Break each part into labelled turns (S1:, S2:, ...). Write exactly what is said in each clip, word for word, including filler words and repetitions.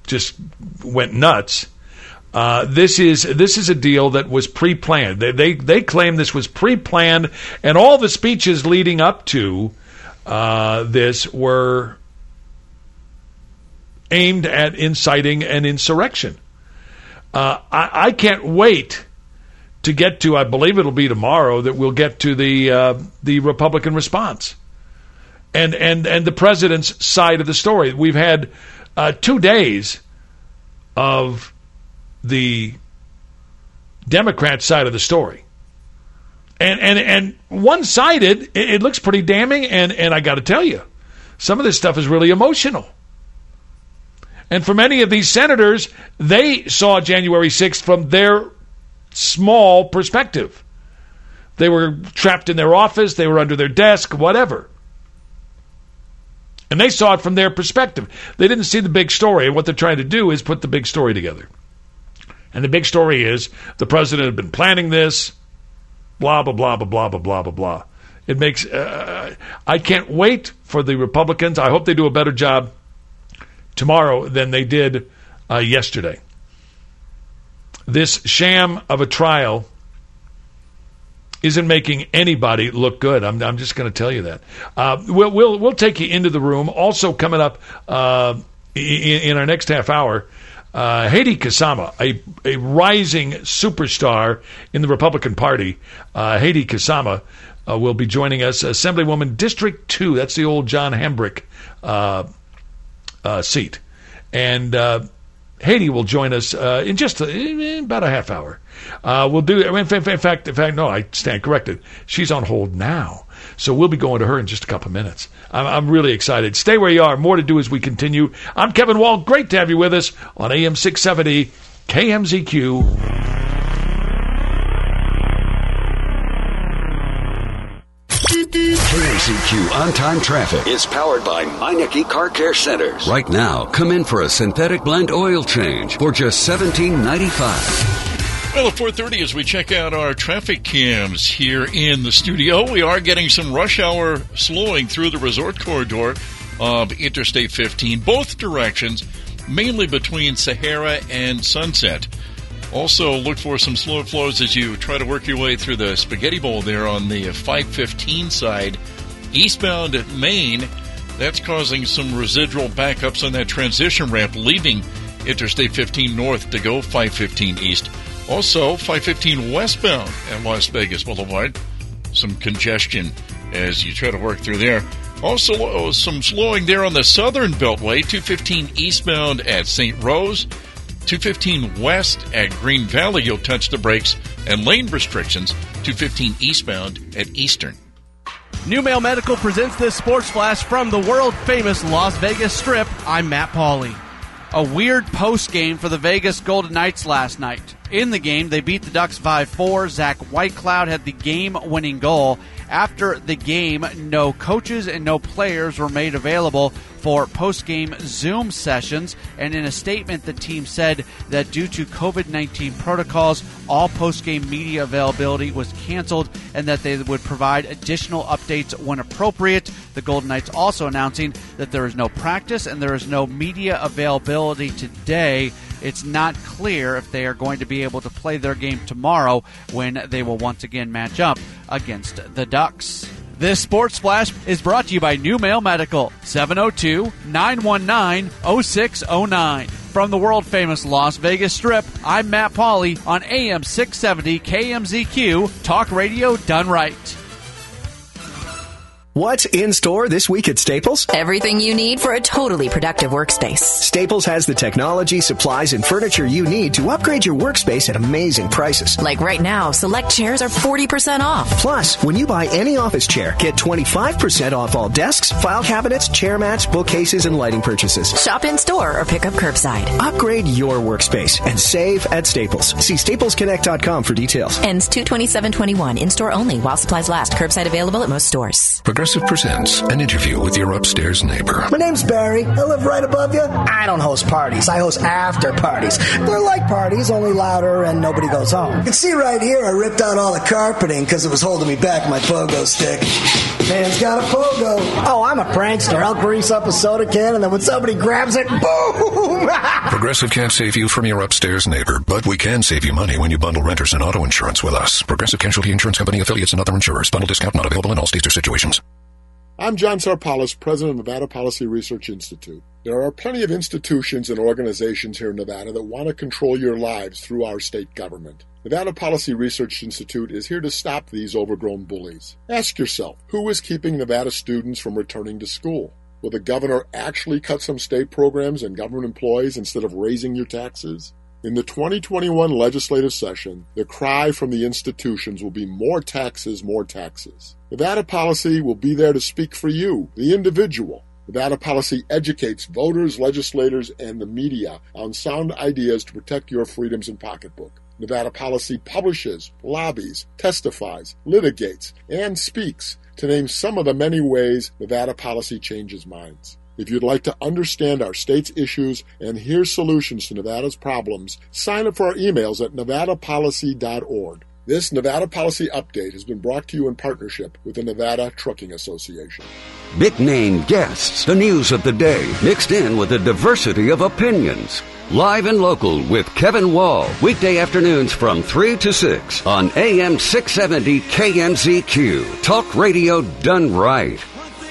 S1: just went nuts. Uh, this is this is a deal that was pre-planned. They they, they claim this was pre-planned, and all the speeches leading up to uh, this were aimed at inciting an insurrection. Uh, I, I can't wait to get to, I believe it'll be tomorrow, that we'll get to the uh, the Republican response and, and, and the president's side of the story. We've had uh, two days of the Democrat side of the story. And and, and one-sided, it, it looks pretty damning, and, and I got to tell you, some of this stuff is really emotional. And for many of these senators, they saw January sixth from their small perspective. They were trapped in their office, they were under their desk, whatever. And they saw it from their perspective. They didn't see the big story, and what they're trying to do is put the big story together. And the big story is the president had been planning this, blah, blah, blah, blah, blah, blah, blah, blah, blah. It makes, uh, I can't wait for the Republicans. I hope they do a better job tomorrow than they did uh, yesterday. This sham of a trial isn't making anybody look good. I'm, I'm just going to tell you that. Uh, we'll, we'll we'll take you into the room. Also coming up uh, in, in our next half hour, uh, Heidi Kasama, a a rising superstar in the Republican Party. Uh, Heidi Kasama uh, will be joining us. Assemblywoman District Two. That's the old John Hambrick uh, uh, seat, and. Uh, Haiti will join us uh, in just a, in about a half hour. Uh, we'll do. In fact, in fact, in fact, no, I stand corrected. She's on hold now, so we'll be going to her in just a couple of minutes. I'm, I'm really excited. Stay where you are. More to do as we continue. I'm Kevin Wall. Great to have you with us on A M six seventy K M Z Q.
S2: K M Z Q On-Time Traffic is powered by Meineke Car Care Centers. Right now, come in for a synthetic blend oil change for just seventeen ninety-five.
S3: Well, at four thirty, as we check out our traffic cams here in the studio, we are getting some rush hour slowing through the resort corridor of Interstate fifteen, both directions, mainly between Sahara and Sunset. Also, look for some slow flows as you try to work your way through the Spaghetti Bowl there on the five fifteen side. Eastbound at Maine, that's causing some residual backups on that transition ramp leaving Interstate fifteen north to go five fifteen east. Also, five fifteen westbound at Las Vegas Boulevard, some congestion as you try to work through there. Also, oh, some slowing there on the southern beltway, two fifteen eastbound at Saint Rose. two fifteen west at Green Valley, you'll touch the brakes, and lane restrictions, two fifteen eastbound at Eastern.
S4: New Mail Medical presents this sports flash from the world-famous Las Vegas Strip. I'm Matt Pauley. A weird post-game for the Vegas Golden Knights last night. In the game, they beat the Ducks five four. Zach Whitecloud had the game-winning goal. After the game, no coaches and no players were made available for post-game Zoom sessions, and in a statement, the team said that due to covid nineteen protocols, all post-game media availability was canceled and that they would provide additional updates when appropriate. The Golden Knights also announcing that there is no practice and there is no media availability today. It's not clear if they are going to be able to play their game tomorrow when they will once again match up against the Ducks. This Sports Flash is brought to you by New Mail Medical, seven oh two, nine one nine, oh six oh nine. From the world-famous Las Vegas Strip, I'm Matt Pauley on A M six seventy K M Z Q, Talk Radio done right.
S5: What's in store this week at Staples?
S6: Everything you need for a totally productive workspace.
S5: Staples has the technology, supplies, and furniture you need to upgrade your workspace at amazing prices.
S6: Like right now, select chairs are forty percent off.
S5: Plus, when you buy any office chair, get twenty-five percent off all desks, file cabinets, chair mats, bookcases, and lighting purchases.
S6: Shop in store or pick up curbside.
S5: Upgrade your workspace and save at Staples. See staples connect dot com for details.
S6: Ends two twenty-seven twenty-one. In-store only while supplies last. Curbside available at most stores.
S2: Progressive presents an interview with your upstairs neighbor.
S7: My name's Barry. I live right above you. I don't host parties. I host after parties. They're like parties, only louder and nobody goes home. You can see right here I ripped out all the carpeting because it was holding me back my pogo stick. Man's got a pogo. Oh, I'm a prankster. I'll grease up a soda can and then when somebody grabs it, boom!
S2: From
S8: Progressive can't save you from your upstairs neighbor, but we can save you money when you bundle renters and auto insurance with us. Progressive Casualty Insurance Company, affiliates, and other insurers. Bundle discount not available in all states or situations.
S9: I'm John Sarpalis, president of Nevada Policy Research Institute. There are plenty of institutions and organizations here in Nevada that want to control your lives through our state government. Nevada Policy Research Institute is here to stop these overgrown bullies. Ask yourself, who is keeping Nevada students from returning to school? Will the governor actually cut some state programs and government employees instead of raising your taxes? In the twenty twenty-one legislative session, the cry from the institutions will be more taxes, more taxes. Nevada Policy will be there to speak for you, the individual. Nevada Policy educates voters, legislators, and the media on sound ideas to protect your freedoms and pocketbook. Nevada Policy publishes, lobbies, testifies, litigates, and speaks, to name some of the many ways Nevada Policy changes minds. If you'd like to understand our state's issues and hear solutions to Nevada's problems, sign up for our emails at nevada policy dot org. This Nevada Policy Update has been brought to you in partnership with the Nevada Trucking Association.
S2: Big-name guests, the news of the day, mixed in with a diversity of opinions. Live and local with Kevin Wall, weekday afternoons from three to six on A M six seventy K M Z Q. Talk radio done right.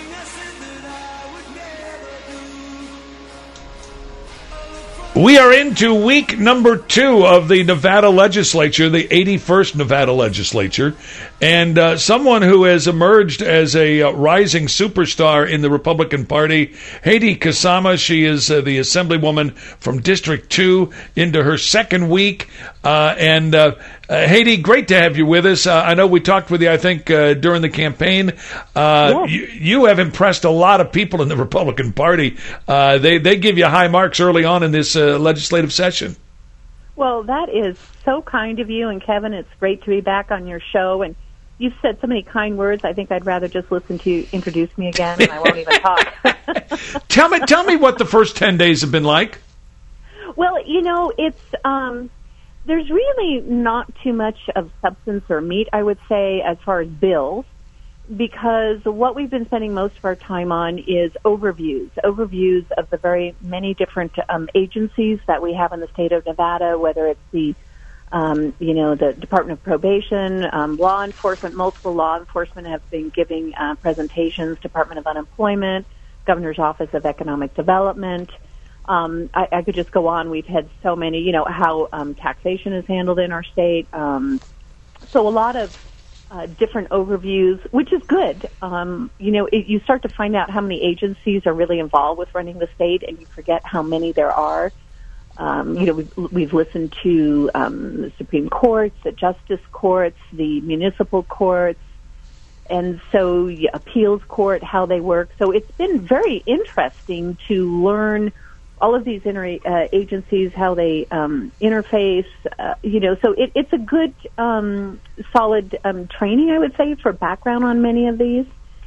S1: We are into week number two of the Nevada legislature, the eighty-first Nevada legislature, and uh, someone who has emerged as a uh, rising superstar in the Republican Party, Heidi Kasama. She is uh, the assemblywoman from District two into her second week. Uh, and uh, uh, Heidi, great to have you with us. Uh, I know we talked with you, I think, uh, during the campaign. Uh, yes. you, you have impressed a lot of people in the Republican Party. Uh, they, they give you high marks early on in this uh, legislative session.
S10: Well, that is so kind of you, and Kevin, it's great to be back on your show. And you've said so many kind words. I think I'd rather just listen to you introduce me again, and I won't even talk.
S1: tell me, tell me what the first ten days have been like.
S10: Well, you know, it's um, there's really not too much of substance or meat, I would say, as far as bills, because what we've been spending most of our time on is overviews, overviews of the very many different um, agencies that we have in the state of Nevada, whether it's the Um, you know, the Department of Probation, um, law enforcement, multiple law enforcement have been giving uh, presentations, Department of Unemployment, Governor's Office of Economic Development. Um, I, I could just go on. We've had so many, you know, how um, taxation is handled in our state. Um, so a lot of uh, different overviews, which is good. Um, you know, it, you start to find out how many agencies are really involved with running the state, and you forget how many there are. Um, you know, we've, we've listened to um, the Supreme Courts, the Justice Courts, the municipal courts, and so the appeals court, how they work. So it's been very interesting to learn all of these inter- uh, agencies, how they um, interface. Uh, you know, so it, it's a good, um, solid um, training, I would say, for background on many of these.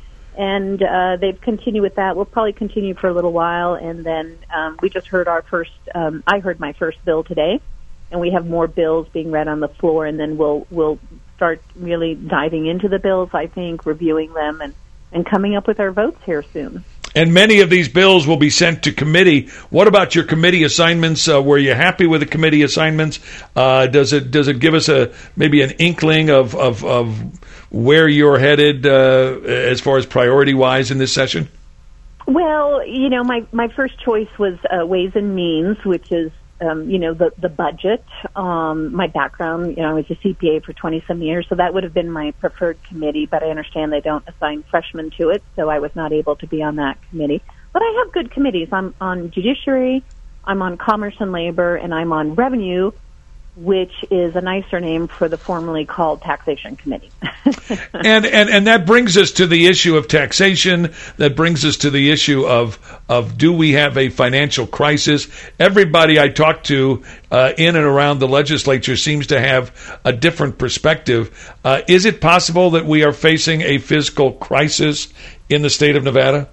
S10: And uh, they've continued with that. We'll probably continue for a little while, and then um, we just heard our first. Um, I heard my first bill today, and we have more bills being read on the floor, and then we'll we'll start really diving into the bills. I think reviewing them and and coming up with our votes here soon.
S1: And many of these bills will be sent to committee. What about your committee assignments? Uh, were you happy with the committee assignments? Uh, does it does it give us a maybe an inkling of of, of where you're headed uh, as far as priority wise in this session?
S10: Well, you know, my my first choice was uh, Ways and Means, which is um, you know the the budget. Um, my background, you know, I was a C P A for twenty-some years, so that would have been my preferred committee. But I understand they don't assign freshmen to it, so I was not able to be on that committee. But I have good committees. I'm on Judiciary, I'm on Commerce and Labor, and I'm on Revenue, which is a nicer name for the formerly called Taxation Committee.
S1: and, and and that brings us to the issue of taxation. That brings us to the issue of of do we have a financial crisis? Everybody I talk to uh, in and around the legislature seems to have a different perspective. Uh, is it possible that we are facing a fiscal crisis in the state of Nevada?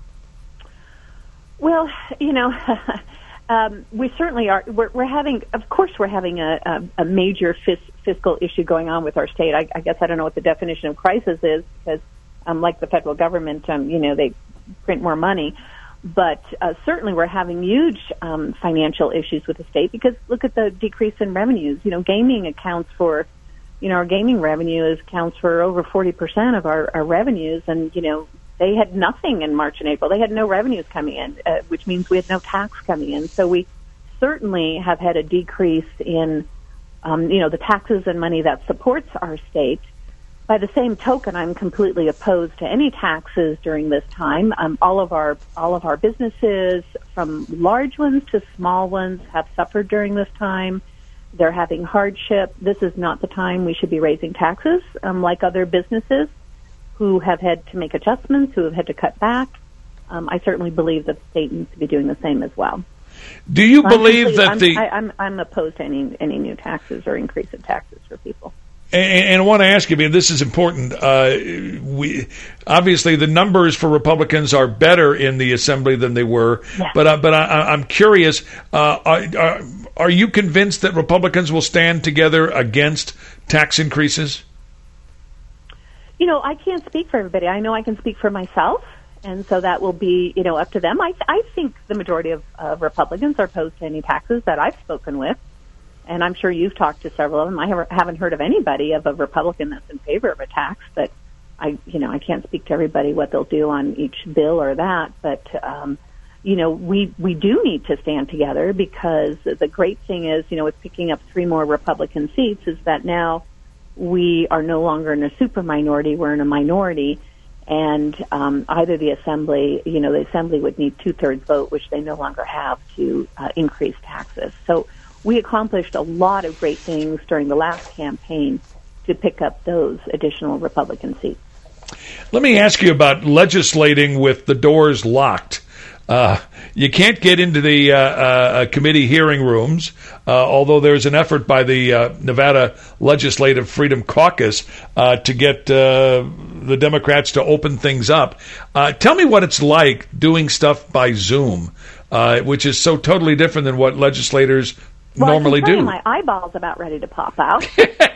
S10: Well, you know... Um, we certainly are. We're, we're having, of course, we're having a, a, a major fis- fiscal issue going on with our state. I, I guess I don't know what the definition of crisis is, because, um, like the federal government, um, you know, they print more money. but uh, certainly we're having huge um, financial issues with the state because look at the decrease in revenues. You know, gaming accounts for, you know, our gaming revenue is accounts for over forty percent of our, our revenues, and you know, they had nothing in March and April. They had no revenues coming in, uh, which means we had no tax coming in. So we certainly have had a decrease in, um, you know, the taxes and money that supports our state. By the same token, I'm completely opposed to any taxes during this time. Um, all of our all of our businesses, from large ones to small ones, have suffered during this time. They're having hardship. This is not the time we should be raising taxes, um, like other businesses who have had to make adjustments, who have had to cut back. Um, I certainly believe that the state needs to be doing the same as well.
S1: Do you
S10: so
S1: believe
S10: I'm
S1: that
S10: I'm,
S1: the...
S10: I, I'm, I'm opposed to any any new taxes or increase in taxes for people.
S1: And, and I want to ask you, I mean, this is important. Uh, we obviously the numbers for Republicans are better in the Assembly than they were,
S10: yeah.
S1: but uh, but I, I'm curious: uh, are, are you convinced that Republicans will stand together against tax increases?
S10: You know, I can't speak for everybody. I know I can speak for myself, and so that will be, you know, up to them. I I think the majority of uh, Republicans are opposed to any taxes that I've spoken with. And I'm sure you've talked to several of them. I haven't heard of anybody of a Republican that's in favor of a tax, but I, you know, I can't speak to everybody what they'll do on each bill or that. But, um, you know, we, we do need to stand together because the great thing is, you know, with picking up three more Republican seats is that now we are no longer in a super minority, we're in a minority. And um, either the Assembly, you know, the Assembly would need two-thirds vote, which they no longer have to uh, increase taxes. So we accomplished a lot of great things during the last campaign to pick up those additional Republican seats.
S1: Let me ask you about legislating with the doors locked. Uh, you can't get into the uh, uh, committee hearing rooms, uh, although there's an effort by the uh, Nevada Legislative Freedom Caucus uh, to get uh, the Democrats to open things up. Uh, tell me what it's like doing stuff by Zoom, uh, which is so totally different than what legislators
S10: well,
S1: normally
S10: I can tell
S1: do.
S10: you my eyeball's about ready to pop out.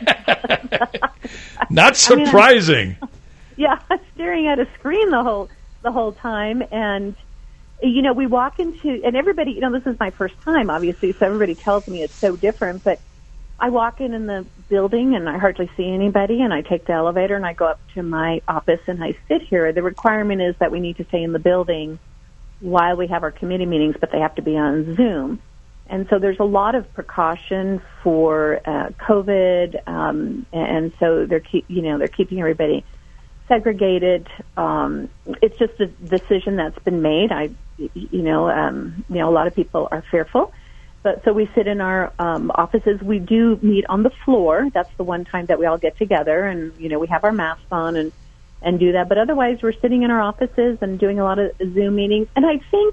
S1: Not surprising.
S10: I mean, yeah, I'm staring at a screen the whole the whole time, and you know, we walk into, and everybody, you know, this is my first time, obviously, so everybody tells me it's so different, but I walk in in the building and I hardly see anybody, and I take the elevator and I go up to my office and I sit here. The requirement is that we need to stay in the building while we have our committee meetings, but they have to be on Zoom. And so there's a lot of precaution for uh, COVID, um, and so they're keep, you know, they're keeping everybody segregated. Um, it's just a decision that's been made. I, you know, um, you know, a lot of people are fearful, but so we sit in our um, offices. We do meet on the floor. That's the one time that we all get together, and you know, we have our masks on and and do that. But otherwise, we're sitting in our offices and doing a lot of Zoom meetings. And I think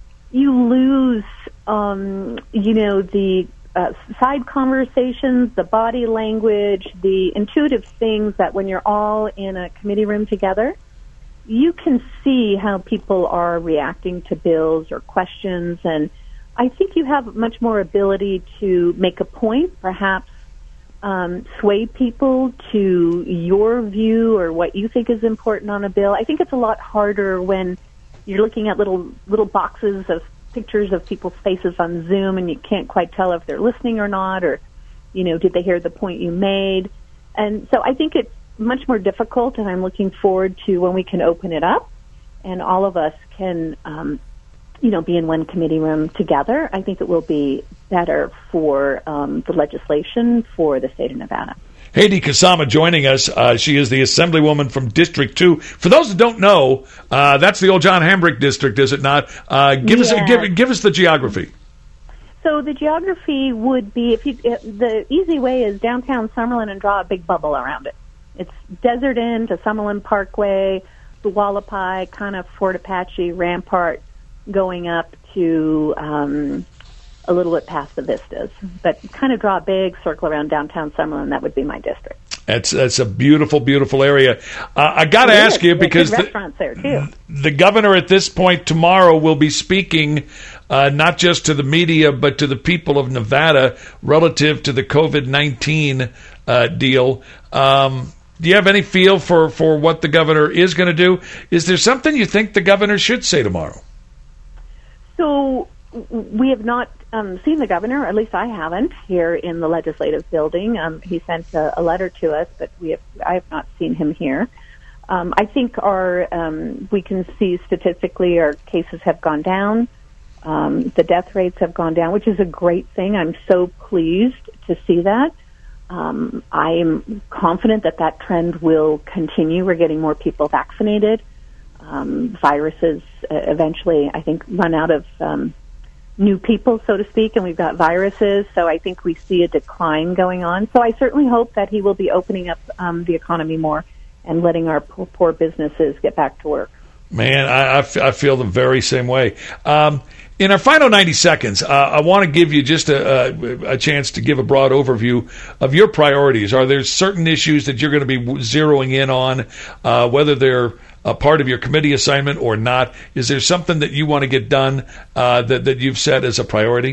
S10: you lose, um, you know, the Uh, side conversations, the body language, the intuitive things that when you're all in a committee room together, you can see how people are reacting to bills or questions. And I think you have much more ability to make a point, perhaps um, sway people to your view or what you think is important on a bill. I think it's a lot harder when you're looking at little little boxes of pictures of people's faces on Zoom and you can't quite tell if they're listening or not, or, you know, did they hear the point you made? And so I think it's much more difficult, and I'm looking forward to when we can open it up and all of us can, um, you know, be in one committee room together. I think it will be better for um, the legislation for the state of Nevada.
S1: Heidi Kasama joining us. Uh, she is the Assemblywoman from District two. For those that don't know, uh, that's the old John Hambrick district, is it not? Uh, give
S10: yes.
S1: us give, give us the geography.
S10: So the geography would be, if you, it, the easy way is downtown Summerlin and draw a big bubble around it. It's Desert Inn to Summerlin Parkway, the Hualapai, kind of Fort Apache, Rampart, going up to um, a little bit past the Vistas. But kind of draw a big circle around downtown Summerlin. That would be my district. That's
S1: that's a beautiful, beautiful area. Uh, I got to ask
S10: is.
S1: you, because
S10: the, restaurants there too.
S1: The governor at this point tomorrow will be speaking uh, not just to the media but to the people of Nevada relative to the COVID nineteen uh, deal. Um, do you have any feel for, for what the governor is going to do? Is there something you think the governor should say tomorrow?
S10: So we have not um, seen the governor, at least I haven't, here in the legislative building. Um, he sent a, a letter to us, but we have, I have not seen him here. Um, I think our um, we can see statistically our cases have gone down. Um, the death rates have gone down, which is a great thing. I'm so pleased to see that. Um, I'm confident that that trend will continue. We're getting more people vaccinated. Um, viruses uh, eventually, I think, run out of um, new people, so to speak, and we've got viruses. So I think we see a decline going on. So I certainly hope that he will be opening up um, the economy more and letting our poor, poor businesses get back to work.
S1: Man, I, I, f- I feel the very same way. Um, in our final ninety seconds, uh, I want to give you just a, a, a chance to give a broad overview of your priorities. Are there certain issues that you're going to be zeroing in on, uh, whether they're a part of your committee assignment or not? Is there something that you want to get done uh, that, that you've set as a priority?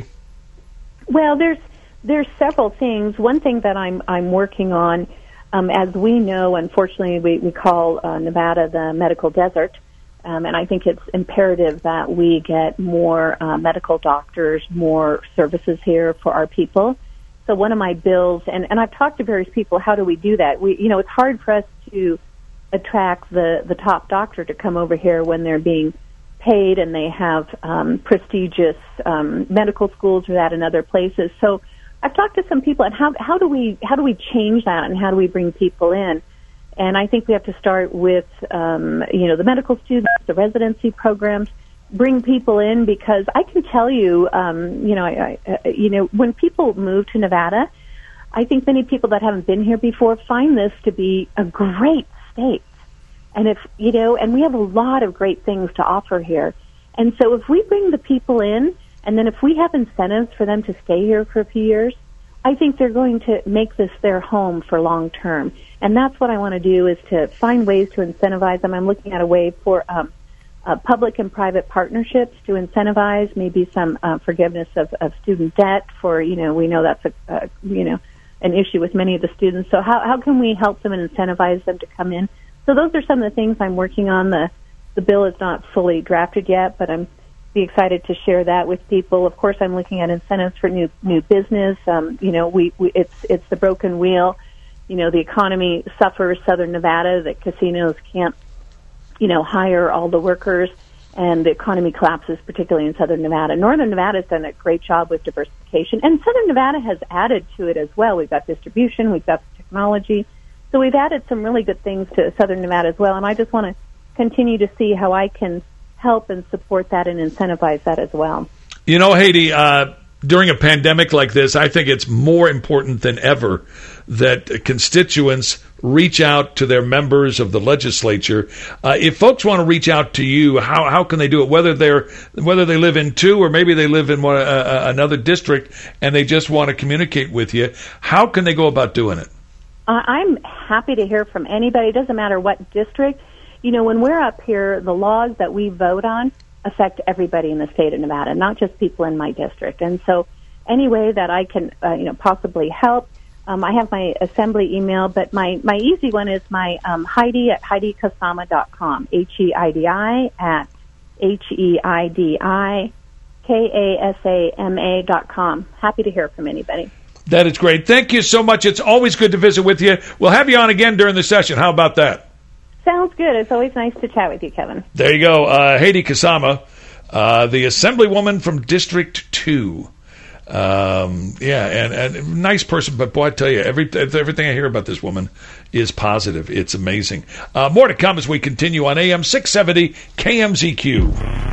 S10: Well, there's there's several things. One thing that I'm I'm working on, um, as we know, unfortunately, we, we call uh, Nevada the medical desert. Um, and I think it's imperative that we get more uh, medical doctors, more services here for our people. So one of my bills, and, and I've talked to various people, how do we do that? We, you know, it's hard for us to attract the, the top doctor to come over here when they're being paid and they have um, prestigious um, medical schools or that in other places. So I've talked to some people, and how how do we how do we change that, and how do we bring people in? And I think we have to start with, um, you know, the medical students, the residency programs, bring people in, because I can tell you, um, you know, I, I, you know, when people move to Nevada, I think many people that haven't been here before find this to be a great state. And if, you know, and we have a lot of great things to offer here. And so if we bring the people in, and then if we have incentives for them to stay here for a few years, I think they're going to make this their home for long term. And that's what I want to do, is to find ways to incentivize them. I'm looking at a way for um, uh, public and private partnerships to incentivize maybe some uh, forgiveness of, of student debt for, you know, we know that's a, uh, you know, an issue with many of the students. So how, how can we help them and incentivize them to come in? So those are some of the things I'm working on. The, the bill is not fully drafted yet, but I'm be excited to share that with people. Of course, I'm looking at incentives for new new business. Um, you know, we, we it's it's the broken wheel. You know, the economy suffers. Southern Nevada, the casinos can't, you know, hire all the workers, and the economy collapses, particularly in Southern Nevada. Northern Nevada has done a great job with diversification, and Southern Nevada has added to it as well. We've got distribution, we've got technology, so we've added some really good things to Southern Nevada as well. And I just want to continue to see how I can help and support that and incentivize that as well.
S1: You know, Haiti, uh, during a pandemic like this, I think it's more important than ever that constituents reach out to their members of the legislature. Uh, if folks want to reach out to you, how how can they do it? Whether they're whether they live in two or maybe they live in one, uh, another district and they just want to communicate with you, how can they go about doing it?
S10: Uh, I'm happy to hear from anybody. It doesn't matter what district. You know, when we're up here, the laws that we vote on affect everybody in the state of Nevada, not just people in my district. And so any way that I can, uh, you know, possibly help, um, I have my assembly email, but my, my easy one is my um, Heidi at Heidi Kasama dot com, H E I D I at H E I D I K A S A M A dot com. Happy to hear from anybody.
S1: That is great. Thank you so much. It's always good to visit with you. We'll have you on again during the session. How about that?
S10: Sounds good. It's always nice to chat with you, Kevin.
S1: There you go. Uh, Haidi Kasama, uh, the Assemblywoman from District two. Um, yeah, and, and nice person, but boy, I tell you, every, everything I hear about this woman is positive. It's amazing. Uh, more to come as we continue on A M six seventy K M Z Q.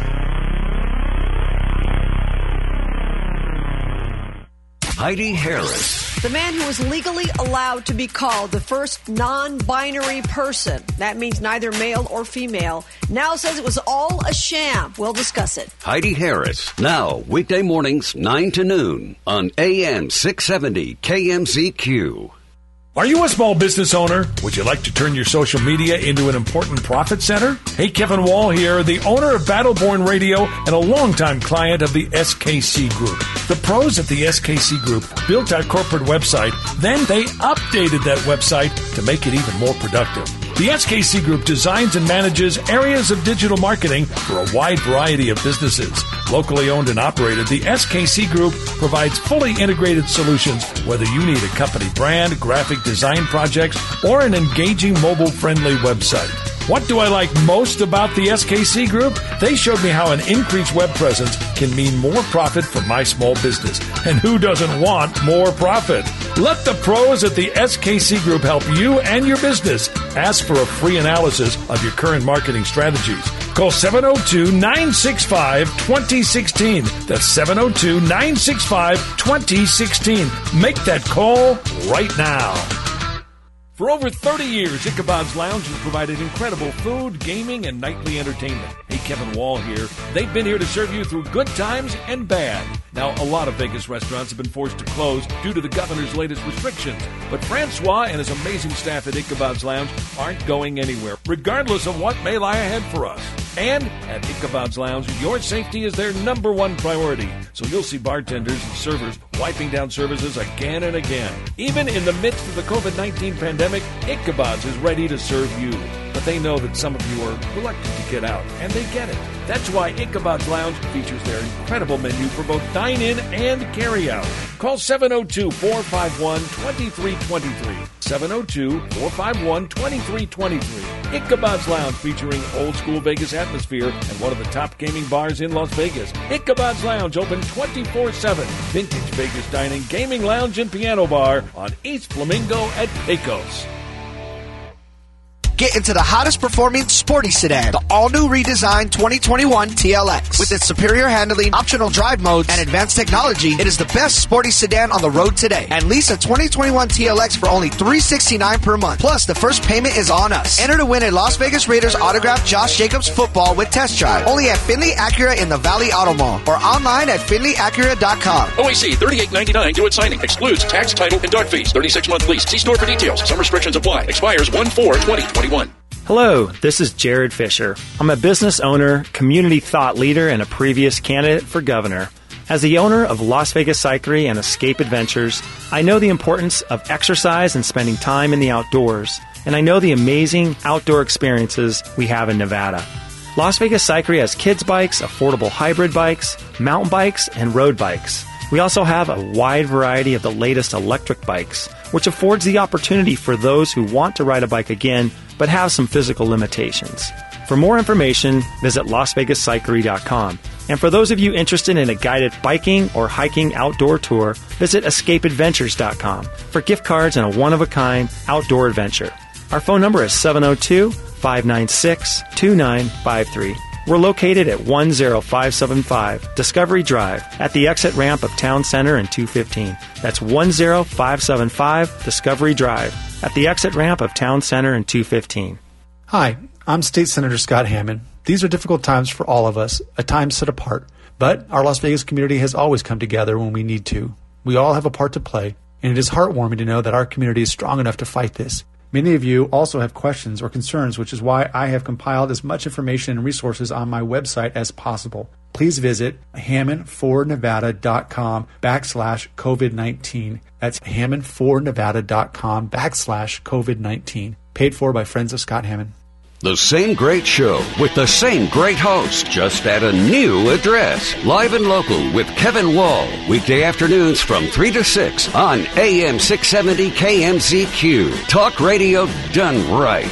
S2: Heidi Harris.
S11: The man who was legally allowed to be called the first non-binary person, that means neither male or female, now says it was all a sham. We'll discuss it.
S2: Heidi Harris, now weekday mornings nine to noon on A M six seventy K M Z Q.
S1: Are you a small business owner? Would you like to turn your social media into an important profit center? Hey, Kevin Wall here, the owner of Battleborn Radio and a longtime client of the S K C Group. The pros at the S K C Group built our corporate website, then they updated that website to make it even more productive. The S K C Group designs and manages areas of digital marketing for a wide variety of businesses. Locally owned and operated, the S K C Group provides fully integrated solutions, whether you need a company brand, graphic design projects, or an engaging mobile-friendly website. What do I like most about the S K C Group? They showed me how an increased web presence can mean more profit for my small business. And who doesn't want more profit? Let the pros at the S K C Group help you and your business. Ask for a free analysis of your current marketing strategies. Call seven oh two, nine six five, two oh one six. That's seven oh two, nine six five, two oh one six. Make that call right now. For over thirty years, Ichabod's Lounge has provided incredible food, gaming, and nightly entertainment. Hey, Kevin Wall here. They've been here to serve you through good times and bad. Now, a lot of Vegas restaurants have been forced to close due to the governor's latest restrictions. But Francois and his amazing staff at Ichabod's Lounge aren't going anywhere, regardless of what may lie ahead for us. And at Ichabod's Lounge, your safety is their number one priority. So you'll see bartenders and servers wiping down services again and again. Even in the midst of the covid nineteen pandemic, Ichabod's is ready to serve you. But they know that some of you are reluctant to get out, and they get it. That's why Ichabod's Lounge features their incredible menu for both dine-in and carry-out. Call seven oh two, four five one, two three two three. seven oh two, four five one, two three two three. Ichabod's Lounge, featuring old-school Vegas atmosphere and one of the top gaming bars in Las Vegas. Ichabod's Lounge, open twenty-four seven. Vintage Vegas dining, gaming lounge, and piano bar on East Flamingo at Pecos.
S12: Get into the hottest performing sporty sedan, the all-new redesigned twenty twenty-one T L X. With its superior handling, optional drive modes, and advanced technology, it is the best sporty sedan on the road today. And lease a twenty twenty-one T L X for only three hundred sixty-nine dollars per month. Plus, the first payment is on us. Enter to win a Las Vegas Raiders autographed Josh Jacobs football with test drive. Only at Finley Acura in the Valley Auto Mall or online at finley acura dot com.
S13: O A C thirty-eight ninety-nine due at signing. Excludes tax, title, and dock fees. thirty-six month lease. See store for details. Some restrictions apply. Expires one four twenty twenty-one.
S14: Hello, this is Jared Fisher. I'm a business owner, community thought leader, and a previous candidate for governor. As the owner of Las Vegas Cyclery and Escape Adventures, I know the importance of exercise and spending time in the outdoors, and I know the amazing outdoor experiences we have in Nevada. Las Vegas Cyclery has kids bikes, affordable hybrid bikes, mountain bikes, and road bikes. We also have a wide variety of the latest electric bikes, which affords the opportunity for those who want to ride a bike again but have some physical limitations. For more information, visit las vegas cyclery dot com. And for those of you interested in a guided biking or hiking outdoor tour, visit escape adventures dot com for gift cards and a one-of-a-kind outdoor adventure. Our phone number is seven oh two, five nine six, two nine five three. We're located at one oh five seven five Discovery Drive at the exit ramp of Town Center and two fifteen. That's one oh five seven five Discovery Drive at the exit ramp of Town Center and two fifteen.
S15: Hi, I'm State Senator Scott Hammond. These are difficult times for all of us, a time set apart. But our Las Vegas community has always come together when we need to. We all have a part to play, and it is heartwarming to know that our community is strong enough to fight this. Many of you also have questions or concerns, which is why I have compiled as much information and resources on my website as possible. Please visit hammond for nevada dot com backslash COVID nineteen. That's hammond for nevada dot com backslash COVID nineteen. Paid for by Friends of Scott Hammond.
S2: The same great show with the same great host, just at a new address. Live and local with Kevin Wall. Weekday afternoons from three to six on A M six seventy K M Z Q. Talk radio done right.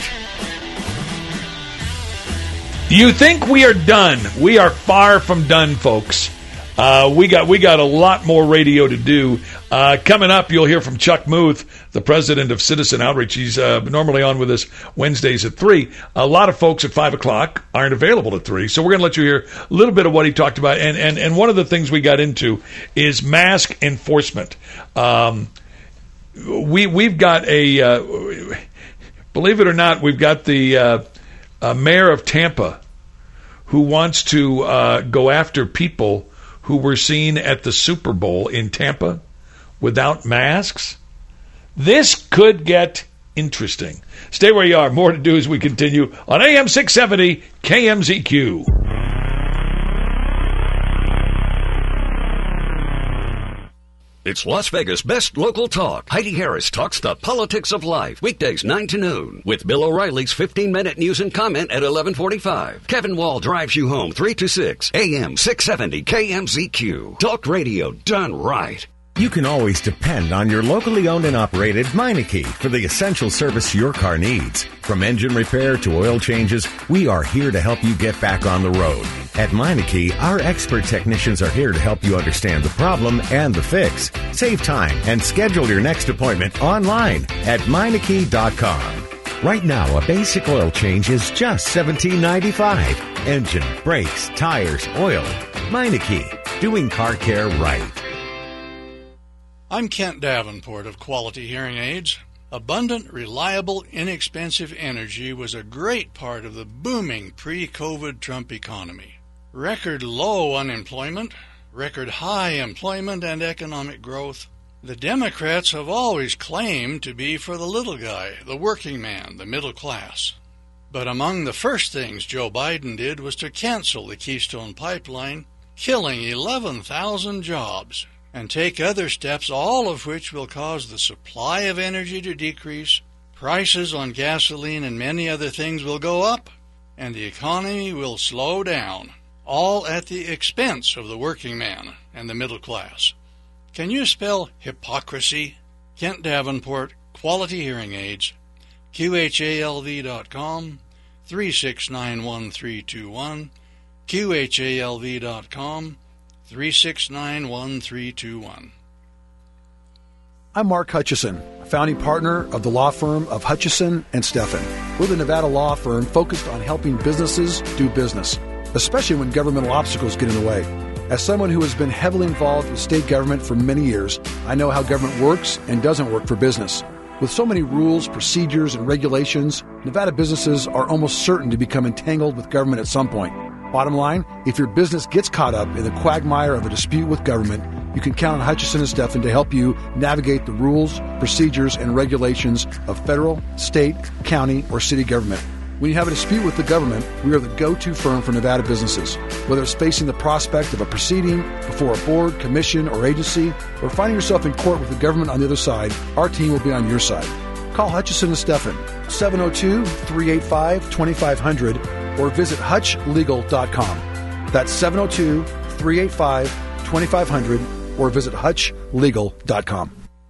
S1: You think we are done? We are far from done, folks. Uh, we got we got a lot more radio to do. Uh, coming up, you'll hear from Chuck Muth, the president of Citizen Outreach. He's uh, normally on with us Wednesdays at three. A lot of folks at five o'clock aren't available at three, so we're going to let you hear a little bit of what he talked about. And, and, and one of the things we got into is mask enforcement. Um, we, we've got a, uh, believe it or not, we've got the uh, uh, mayor of Tampa who wants to uh, go after people who were seen at the Super Bowl in Tampa without masks. This could get interesting. Stay where you are. More to do as we continue on A M six seventy K M Z Q.
S2: It's Las Vegas' best local talk. Heidi Harris talks the politics of life. Weekdays nine to noon. With Bill O'Reilly's fifteen-minute news and comment at eleven forty-five. Kevin Wall drives you home three to six. A M six seventy K M Z Q. Talk radio done right.
S16: You can always depend on your locally owned and operated Meineke for the essential service your car needs. From engine repair to oil changes, we are here to help you get back on the road. At Meineke, our expert technicians are here to help you understand the problem and the fix. Save time and schedule your next appointment online at Meineke dot com. Right now, a basic oil change is just seventeen ninety-five. Engine, brakes, tires, oil. Meineke, doing car care right.
S17: I'm Kent Davenport of Quality Hearing Aids. Abundant, reliable, inexpensive energy was a great part of the booming pre-COVID Trump economy. Record low unemployment, record high employment and economic growth. The Democrats have always claimed to be for the little guy, the working man, the middle class. But among the first things Joe Biden did was to cancel the Keystone Pipeline, killing eleven thousand jobs, and take other steps, all of which will cause the supply of energy to decrease, prices on gasoline and many other things will go up, and the economy will slow down, all at the expense of the working man and the middle class. Can you spell hypocrisy? Kent Davenport, Quality Hearing Aids, Q H A L V dot com, three six nine one three two one, Q H A L V dot com, three six nine one three two one.
S18: I'm Mark Hutchison, founding partner of the law firm of Hutchison and Steffen. We're the Nevada law firm focused on helping businesses do business, especially when governmental obstacles get in the way. As someone who has been heavily involved with state government for many years, I know how government works and doesn't work for business. With so many rules, procedures, and regulations, Nevada businesses are almost certain to become entangled with government at some point. Bottom line, if your business gets caught up in the quagmire of a dispute with government, you can count on Hutchison and Steffen to help you navigate the rules, procedures, and regulations of federal, state, county, or city government. When you have a dispute with the government, we are the go-to firm for Nevada businesses. Whether it's facing the prospect of a proceeding before a board, commission, or agency, or finding yourself in court with the government on the other side, our team will be on your side. Call Hutchison and Steffen, seven oh two, three eight five, two five zero zero, or visit hutch legal dot com. That's seven oh two, three eight five, two five zero zero, or visit hutch legal dot com.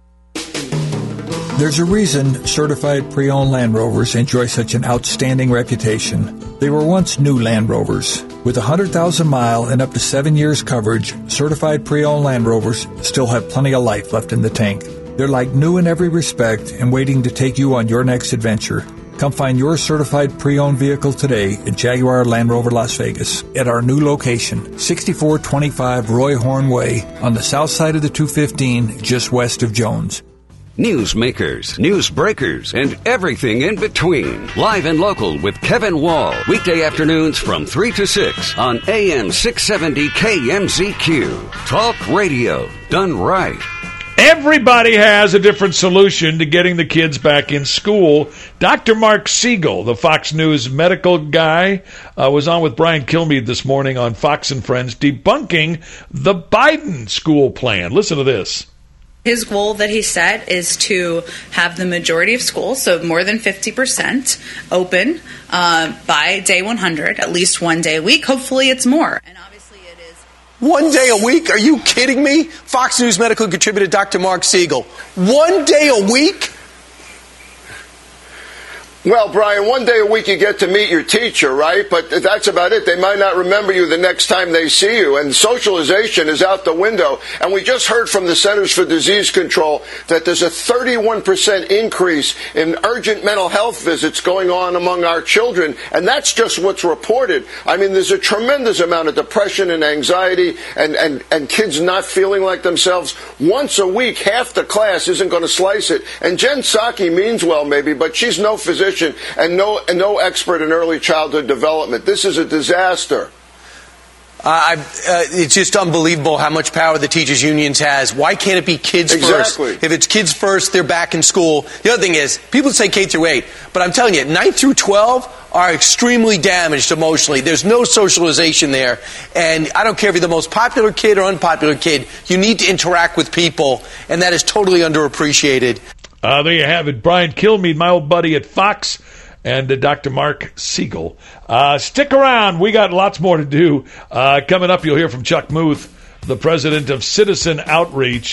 S19: There's a reason certified pre-owned Land Rovers enjoy such an outstanding reputation. They were once new Land Rovers. With one hundred thousand mile and up to seven years coverage, certified pre-owned Land Rovers still have plenty of life left in the tank. They're like new in every respect and waiting to take you on your next adventure. Come find your certified pre-owned vehicle today at Jaguar Land Rover Las Vegas at our new location, sixty-four twenty-five Roy Horn Way on the south side of the two fifteen, just west of Jones.
S2: Newsmakers, news breakers, and everything in between. Live and local with Kevin Wall. Weekday afternoons from three to six on A M six seventy K M Z Q. Talk radio done right.
S1: Everybody has a different solution to getting the kids back in school. Doctor Mark Siegel, the Fox News medical guy, uh, was on with Brian Kilmeade this morning on Fox and Friends debunking the Biden school plan. Listen to this.
S20: His goal that he set is to have the majority of schools, so more than fifty percent, open uh, by day one hundred, at least one day a week. Hopefully it's more. And obviously it is.
S21: One day a week? Are you kidding me? Fox News medical contributor Doctor Mark Siegel. One day a week?
S22: Well, Brian, one day a week you get to meet your teacher, right? But that's about it. They might not remember you the next time they see you. And socialization is out the window. And we just heard from the Centers for Disease Control that there's a thirty-one percent increase in urgent mental health visits going on among our children. And that's just what's reported. I mean, there's a tremendous amount of depression and anxiety and, and, and kids not feeling like themselves. Once a week, half the class isn't going to slice it. And Jen Psaki means well, maybe, but she's no physician and no and no expert in early childhood development. This is a disaster.
S21: Uh, uh, it's just unbelievable how much power the teachers' unions has. Why can't it be kids
S22: Exactly.
S21: first? If it's kids first, they're back in school. The other thing is, people say K through eight, but I'm telling you, nine through twelve are extremely damaged emotionally. There's no socialization there. And I don't care if you're the most popular kid or unpopular kid, you need to interact with people, and that is totally underappreciated.
S1: Uh, there you have it. Brian Kilmeade, my old buddy at Fox, and uh, Doctor Mark Siegel. Uh, stick around. We got lots more to do. Uh, coming up, you'll hear from Chuck Muth, the president of Citizen Outreach.